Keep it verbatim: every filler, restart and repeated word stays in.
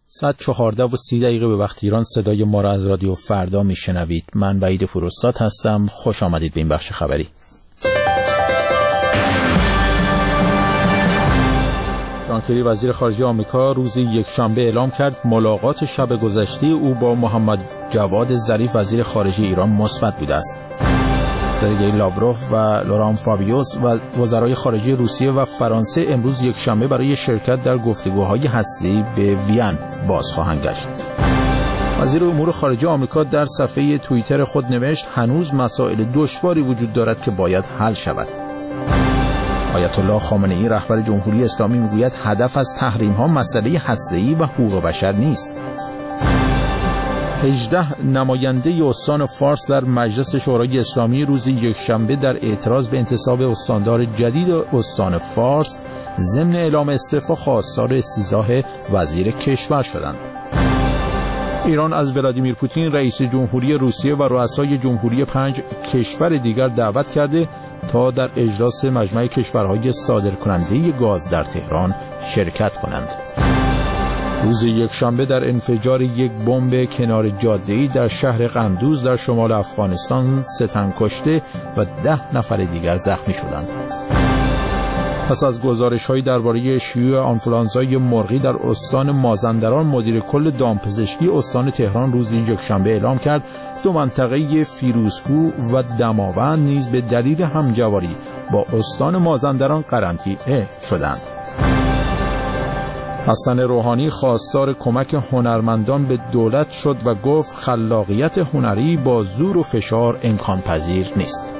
ساعت چهارده و سی دقیقه به وقت ایران صدای ما را از رادیو فردا میشنوید. من وحید فروستاد هستم. خوش آمدید به این بخش خبری. جان کری وزیر خارجه آمریکا روز یکشنبه اعلام کرد ملاقات شب گذشته او با محمد جواد ظریف وزیر خارجه ایران مثبت بوده است. سرگئی لاوروف و لوران فابیوس و وزرای خارجه روسیه و فرانسه امروز یکشنبه برای شرکت در گفتگوهای هسته‌ای به وین باز خواهند گشت. وزیر امور خارجه آمریکا در صفحه توییتر خود نوشت هنوز مسائل دشواری وجود دارد که باید حل شود. آیت الله خامنه‌ای رهبر جمهوری اسلامی میگوید هدف از تحریم‌ها مسئله هسته‌ای و حقوق بشر نیست. هجده نماینده استان فارس در مجلس شورای اسلامی روز یکشنبه در اعتراض به انتصاب استاندار جدید استان فارس ضمن اعلام استعفا خواستار استیضاح وزیر کشور شدند. ایران از ولادیمیر پوتین رئیس جمهوری روسیه و رؤسای جمهوری پنج کشور دیگر دعوت کرده تا در اجلاس مجمع کشورهای صادرکننده گاز در تهران شرکت کنند. روز یکشنبه در انفجار یک بمب کنار جاده‌ای در شهر قندوز در شمال افغانستان سه تن کشته و ده نفر دیگر زخمی شدند. پس از گزارش‌هایی درباره شیوع آنفولانزای مرغی در استان مازندران، مدیر کل دامپزشکی استان تهران روز یکشنبه اعلام کرد دو منطقه فیروزکوه و دماوند نیز به دلیل همجواری با استان مازندران قرنطینه شدند. حسن روحانی خواستار کمک هنرمندان به دولت شد و گفت خلاقیت هنری با زور و فشار امکان پذیر نیست.